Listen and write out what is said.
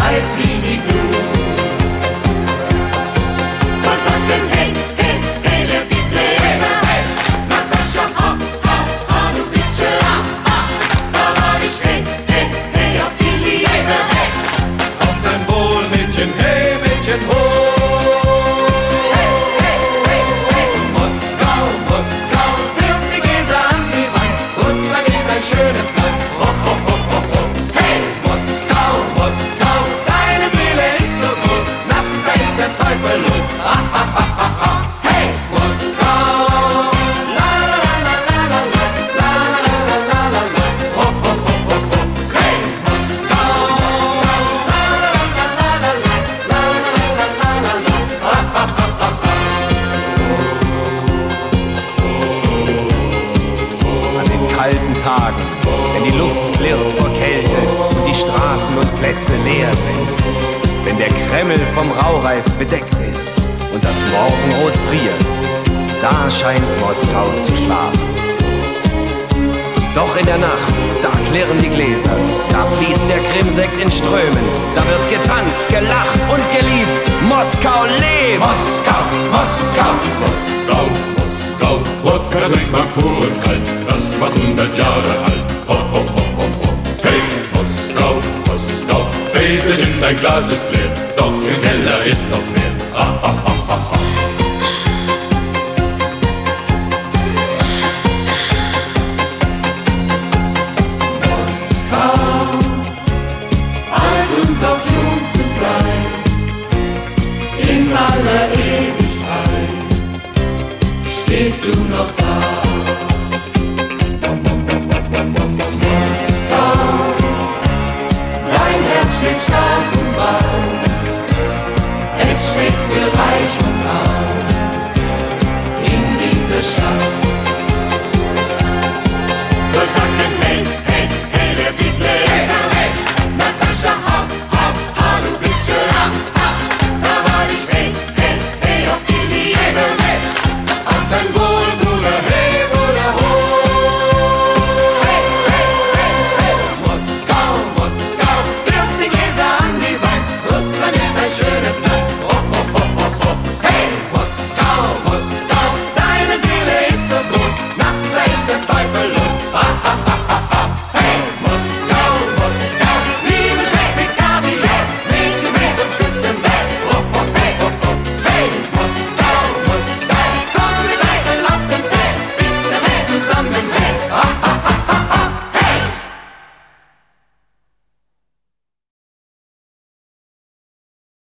heiß wie die Glut. Kosaken, hey, hey, hey, leert die Gläser. Natascha, ha, ha, ha, du bist schön. Da war ich, hey, hey, hey, auf die Liebe. Auf dein Wohl, Mädchen, hey, Mädchen, ho! Schönes Land, ho, ho, ho, ho, ho. Hey, Moskau, Moskau, deine Seele ist so groß, nachts da ist der Teufel los, ha, ha, ha, ha, ha. Hey, Moskau, la, la, la, la, la, la, la, la, la, la, la, ho, ho, ho, ho, ho. Hey, Moskau, la, la, la, la, la, la, la, la, la, la, la, ha, ha, ha, ha, ha. An den kalten Tagen, wenn die Luft klirrt vor Kälte und die Straßen und Plätze leer sind, wenn der Kreml vom Raureif bedeckt ist und das Morgenrot friert, da scheint Moskau zu schlafen. Doch in der Nacht, da klirren die Gläser, da fließt der Krimsekt in Strömen, da wird getanzt, gelacht und geliebt. Moskau lebt! Moskau, Moskau, Moskau, Moskau. Wodka trinkt man pur und kalt, das war 100 Jahre alt. Ho, ho, ho, ho, ho. Hey, Moskau, Moskau, Väterchen, dein Glas ist leer, doch im Keller ist noch mehr. Ha, ha, ha, ha, ha. Moskau, alt und doch jung zugleich, in aller Ewigkeit stehst du noch da. Moskau, dein Herz schlägt stark und weit, es schlägt für reich und arm in dieser Stadt. Kosaken, hey, hey, hey.